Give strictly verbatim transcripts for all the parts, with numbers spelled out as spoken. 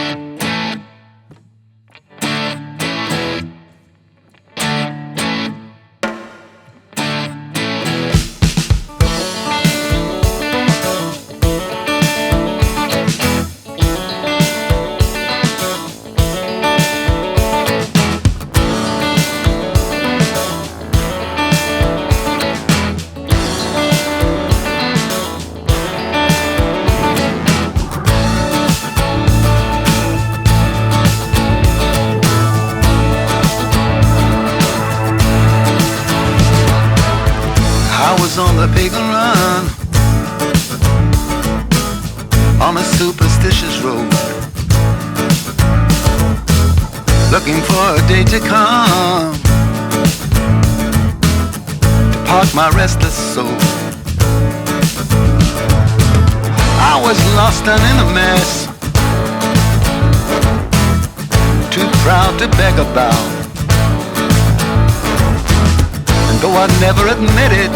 I was on the pagan run, on a superstitious road, looking for a day to come to park my restless soul. I was lost and in a mess, too proud to beg about. And though I'd never admit it,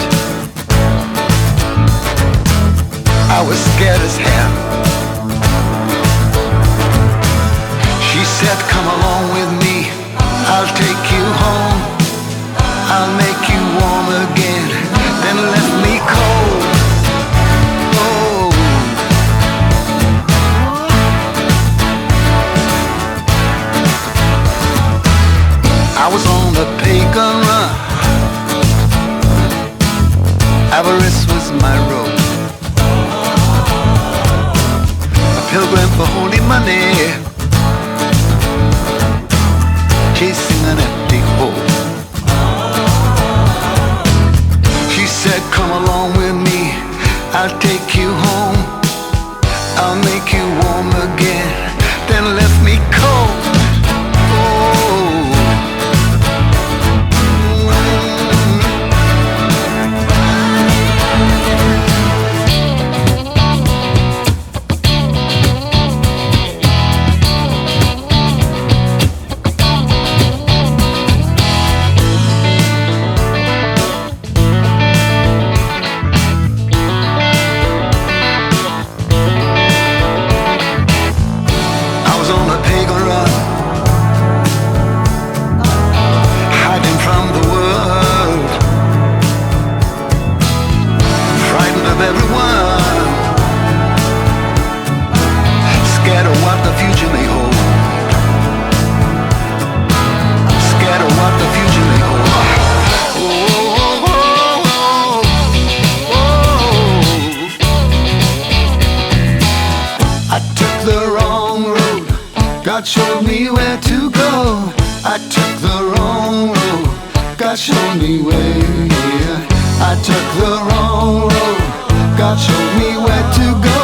I was scared as hell. She said, come along with me, I'll take you home, I'll make you warm again, then left me cold. Oh. I was on the pagan run, avarice was my road, pilgrim for holy money, chasing an empty hole. She said, come along with me, I'll take you home, I'll make you warm again, then left me cold. God showed me where to go. I took the wrong road. God showed me where, yeah. I took the wrong road. God showed me where to go.